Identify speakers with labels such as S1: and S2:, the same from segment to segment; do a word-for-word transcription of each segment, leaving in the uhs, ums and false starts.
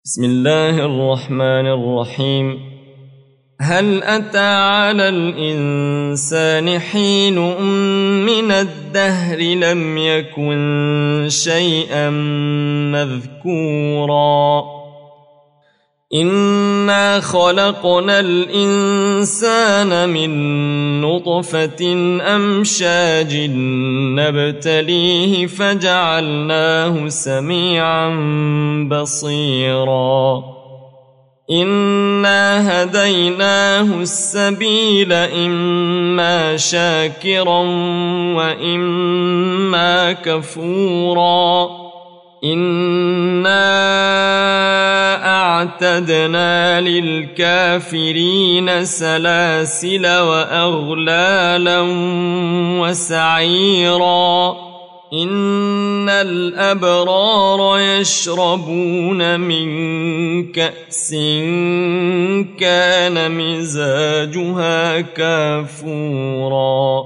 S1: بسم الله الرحمن الرحيم. هل أتى على الإنسان حين من الدهر لم يكن شيئا مذكورا إنا خلقنا الإنسان من نطفة أمشاج نبتليه فجعلناه سميعا بصيرا إنا هديناه السبيل إما شاكرا وإما كفورا إنا أعتدنا للكافرين سلاسل وأغلالا وسعيرا إن الأبرار يشربون من كأس كان مزاجها كافورا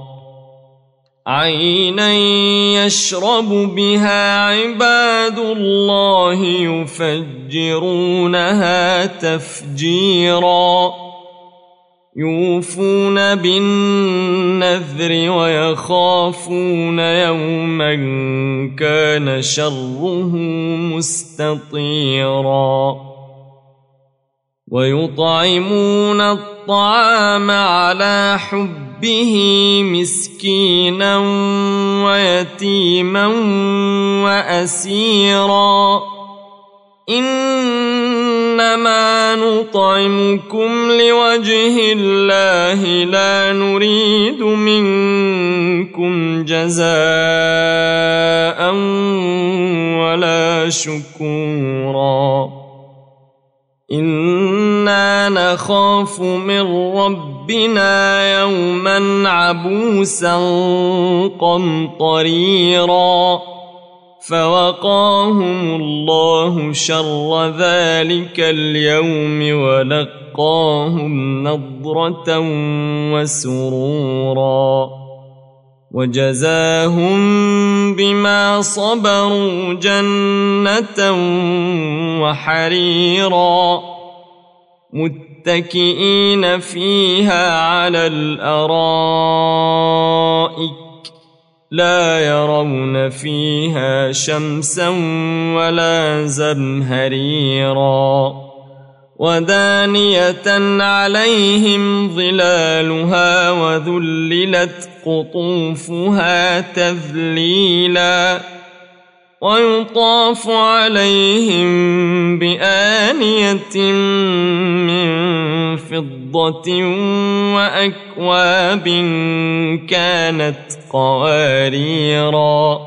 S1: عينا يشرب بها عباد الله يفجرونها تفجيرا يوفون بالنذر ويخافون يوما كان شره مستطيرا ويطعمون الطعام على حبه مسكينا ويتيما وأسيرا إنما نطعمكم لوجه الله لا نريد منكم جزاء ولا شكورا إنا نخاف من ربنا يوما عبوسا قمطريرا فوقاهم الله شر ذلك اليوم ولقاهم نضرة وسرورا وجزاهم بما صبروا جنة وحريرا متكئين فيها على الأرائك لا يرون فيها شمسا ولا زمهريرا ودانية عليهم ظلالها وذللت قطوفها تذليلا ويطاف عليهم بآنية من فضة وأكواب كانت قواريرا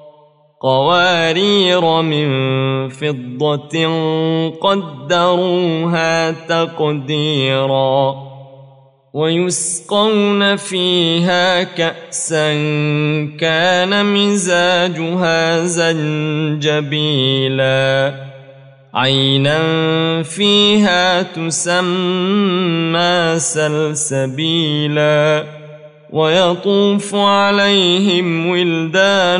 S1: قوارير من فضة قدروها تقديرا ويسقون فيها كأسا كان مزاجها زنجبيلا عينا فيها تسمى سلسبيلا ويطوف عليهم ولدان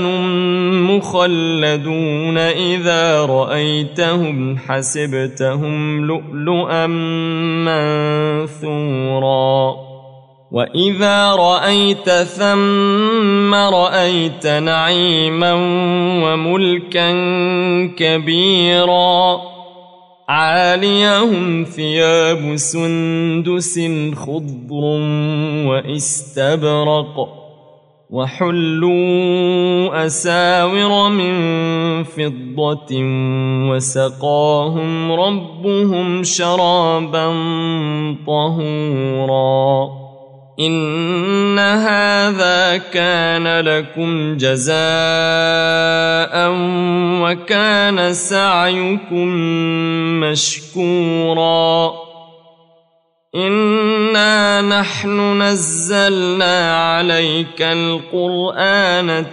S1: مخلدون إذا رأيتهم حسبتهم لؤلؤا منثورا وإذا رأيت ثم رأيت نعيما وملكا كبيرا عاليهم ثياب سندس خضر واستبرق وحلوا أساور من فضة وسقاهم ربهم شرابا طهورا إن هذا كان لكم جزاء وكان سعيكم مشكورا إنا نحن نزلنا عليك القرآن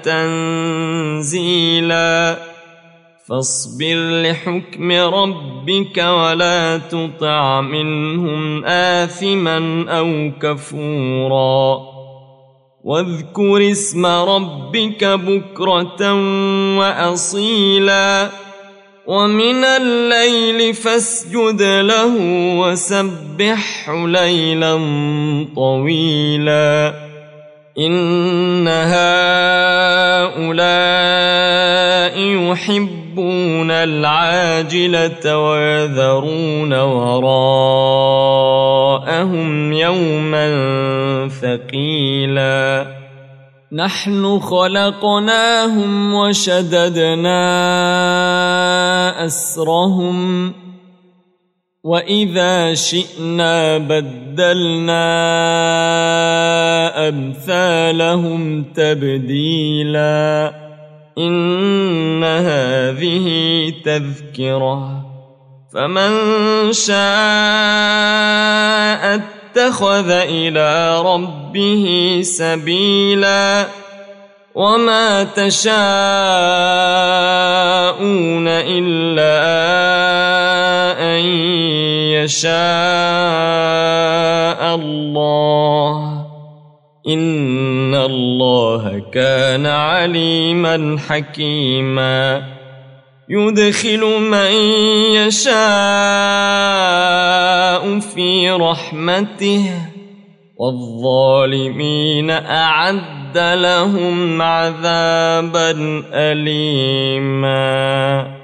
S1: تنزيلا فاصبر لحكم ربك ولا تطع منهم آثما أو كفورا واذكر اسم ربك بكرة وأصيلا ومن الليل فاسجد له وسبحه ليلا طويلا إن هؤلاء يحبون العاجلة ويذرون وراءهم يوما ثقيلا نحن خلقناهم وشددنا أسرهم وإذا شئنا بدلنا أمثالهم تبديلا إن هذه تذكرة فمن شاء اتخذ إلى ربه سبيلا وما تشاءون إلا أن يشاء الله إن الله كان عليما حكيما يدخل من يشاء في رحمته والظالمين أعد لهم عذابا أليما.